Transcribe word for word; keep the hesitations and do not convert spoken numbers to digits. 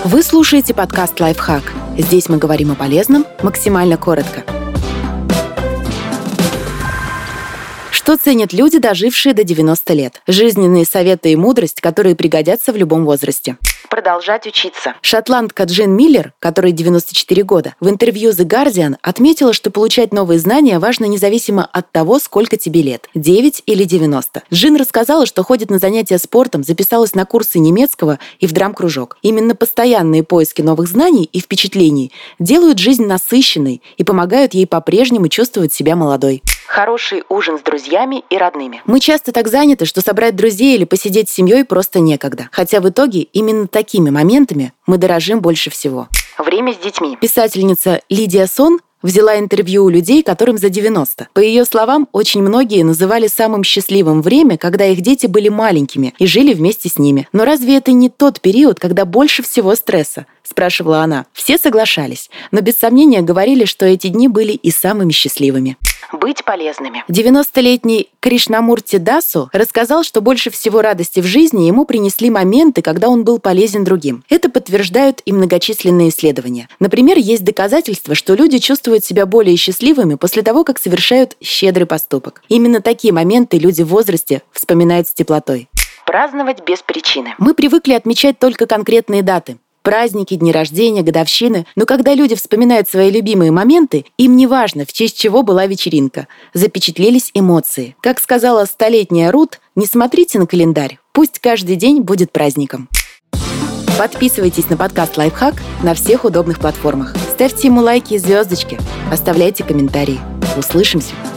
Вы слушаете подкаст «Лайфхак». Здесь мы говорим о полезном максимально коротко. Что ценят люди, дожившие до девяноста лет? Жизненные советы и мудрость, которые пригодятся в любом возрасте. Продолжать учиться. Шотландка Джин Миллер, которой девяносто четыре года, в интервью The Guardian отметила, что получать новые знания важно независимо от того, сколько тебе лет – девять или девяносто. Джин рассказала, что ходит на занятия спортом, записалась на курсы немецкого и в драм-кружок. Именно постоянные поиски новых знаний и впечатлений делают жизнь насыщенной и помогают ей по-прежнему чувствовать себя молодой. Хороший ужин с друзьями и родными. Мы часто так заняты, что собрать друзей или посидеть с семьей просто некогда. Хотя в итоге именно такими моментами мы дорожим больше всего. Время с детьми. Писательница Лидия Сон взяла интервью у людей, которым за девяносто. По ее словам, очень многие называли самым счастливым время, когда их дети были маленькими и жили вместе с ними. Но разве это не тот период, когда больше всего стресса? Спрашивала она. Все соглашались, но без сомнения говорили, что эти дни были и самыми счастливыми. Быть полезными. девяностолетний Кришнамурти Дасу рассказал, что больше всего радости в жизни ему принесли моменты, когда он был полезен другим. Это подтверждают и многочисленные исследования. Например, есть доказательства, что люди чувствуют себя более счастливыми после того, как совершают щедрый поступок. Именно такие моменты люди в возрасте вспоминают с теплотой. Праздновать без причины. Мы привыкли отмечать только конкретные даты. Праздники, дни рождения, годовщины. Но когда люди вспоминают свои любимые моменты, им не важно, в честь чего была вечеринка. Запечатлелись эмоции. Как сказала столетняя Рут, не смотрите на календарь. Пусть каждый день будет праздником. Подписывайтесь на подкаст «Лайфхак» на всех удобных платформах. Ставьте ему лайки и звездочки. Оставляйте комментарии. Услышимся!